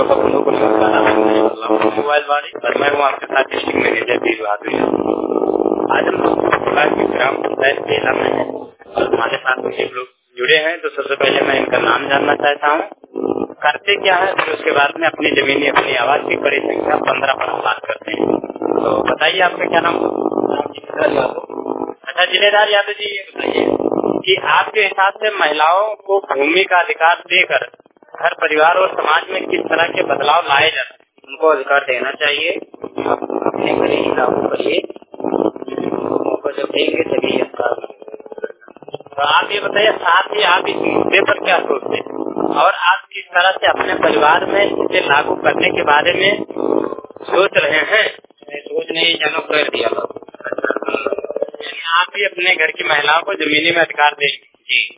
बंधु को नमस्कार। मोबाइल वाली और मैं हूँ आपके साथ डिस्ट्रिक्ट मैनेजर वीर बहादुर। आज हम ग्राम पंचायत बेला में है और हमारे साथ कुछ लोग जुड़े हैं। तो सबसे पहले मैं इनका नाम जानना चाहता हूँ, करते क्या है, फिर उसके बाद में अपनी जमीनी अपनी आवाज की बड़ी संख्या 15 पर बात करते हैं। तो बताइए आपका क्या नाम? अच्छा, जिलेदार यादव जी, ये बताइए कि आपके हिसाब से महिलाओं को भूमि का अधिकार देकर घर परिवार और समाज में किस तरह के बदलाव लाए जा सकते? उनको अधिकार देना चाहिए, अपने घर ही लागू करिए, उनको जब देंगे तभी अधिकार। तो आप ये बताइए, साथ ही आप इस मुद्दे पर क्या सोचते हैं और आप किस तरह से अपने परिवार में इसे लागू करने के बारे में सोच रहे हैं? सोच नहीं, चलो कर दिया लोग। आप भी अपने घर की महिलाओं को जमीनी में अधिकार देंगे? जी।